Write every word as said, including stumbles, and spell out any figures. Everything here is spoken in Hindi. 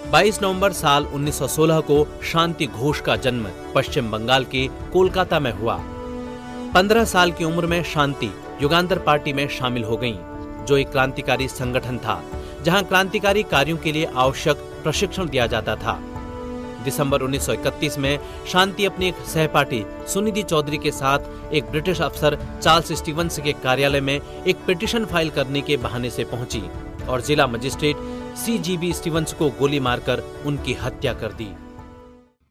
बाईस नवंबर साल उन्नीस सौ सोलह को शांति घोष का जन्म पश्चिम बंगाल के कोलकाता में हुआ। पंद्रह साल की उम्र में शांति युगांतर पार्टी में शामिल हो गईं, जो एक क्रांतिकारी संगठन था जहां क्रांतिकारी कार्यों के लिए आवश्यक प्रशिक्षण दिया जाता था। दिसंबर उन्नीस सौ इकतीस में शांति अपनी एक सहपाठी सुनिधि चौधरी के साथ एक ब्रिटिश अफसर चार्ल्स स्टीवंस के कार्यालय में एक पिटीशन फाइल करने के बहाने से पहुंची और जिला magistrate C G B Stevens को गोली मारकर उनकी हत्या कर दी।